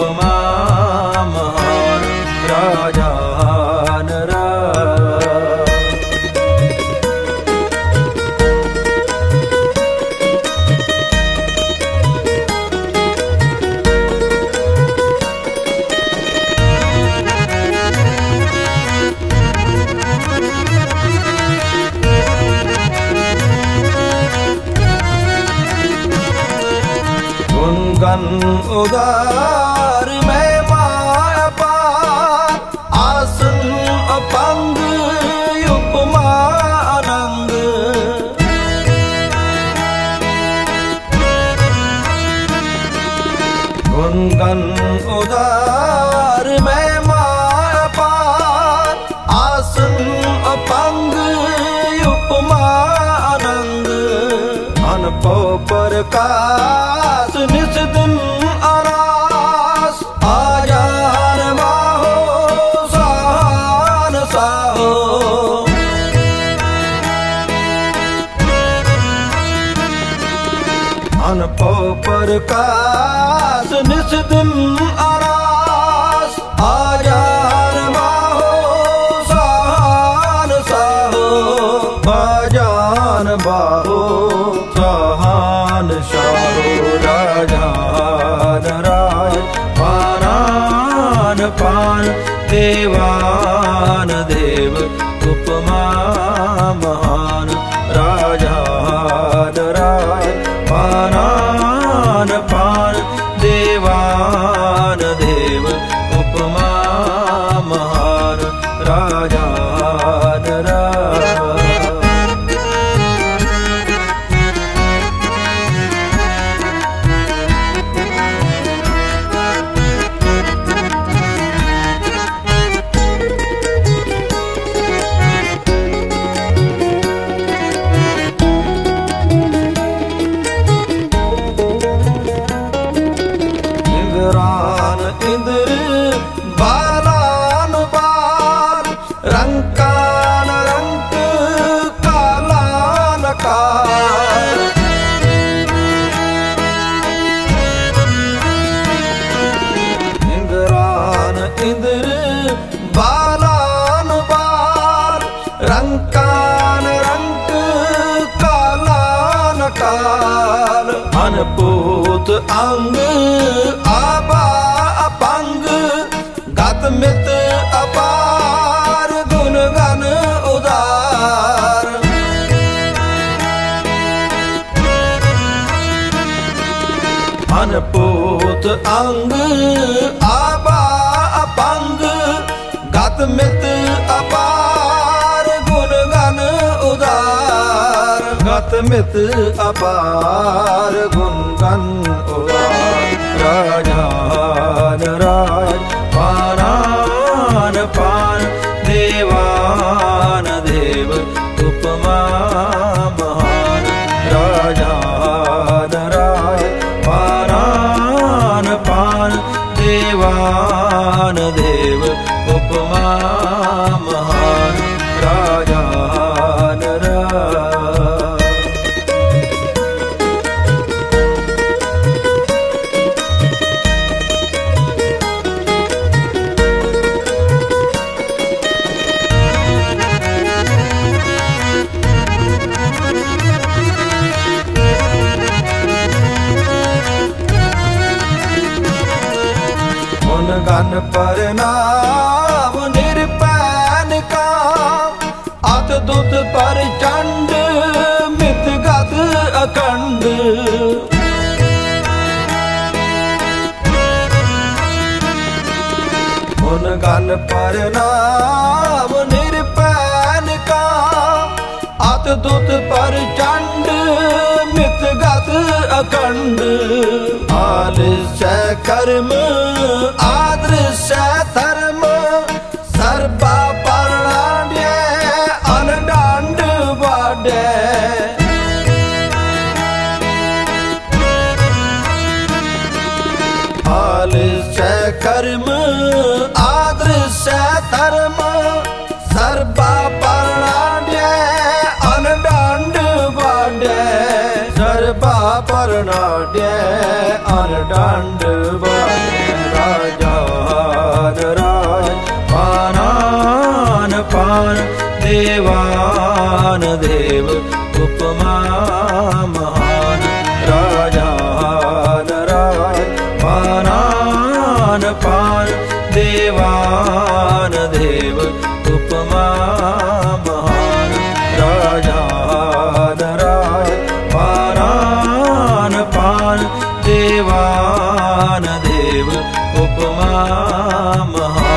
उपमा महान राजान गुणगन उदार में माया पार आसन अपंग उपमा अनंग गुणगन उदार में माया पार आसन अपंग उपमा अनंग अनपो प्रकाश निस दिन अरास आजार बाहो सहान साहो अनपो प्रकाश निस दिन अरास आजार बाहो सहान साहो आजान बाहो सहान शाहो राजान राज पानान पान देवान देव उपमा महान राजान राज पानान पान देवान देव उपमा महान राजान राज इंद्र बालान बाल रंकान रंक कालान काल इंद्रान इंद्र बालान बाल रंकान रंक कालान काल अनपूत अंग आबा अपंग गत मित अपार गुणगन उदार अनपूत अंग आबा अपंग गत मित अपार गुणगन उदार गत मित अपार गुणगन उदार राजान राज पानान पान देवान देव उपमा महान राजान राज पानान पान देवान देव उपमा महान राजान राज गन परनाम निरपैन का अत दुत पर चंड मित गत अखंड उन गन परनाम निरपैन का अत दुत पर चंड मित गत अखंड आलस्य कर्म आदृश्य धर्म सर्वा परणाड्य अनडांड वाड्य आलस्य कर्म आदृश्य धर्म सर्वा परणाड्य अनडांड वाड्य सर्वा परणाड्य अनडांड वाड्य देवान देव उपमा महान। राजान राज पानान पान देवान देव उपमा महान। राजान राज पानान पान देवान देव उपमा महान।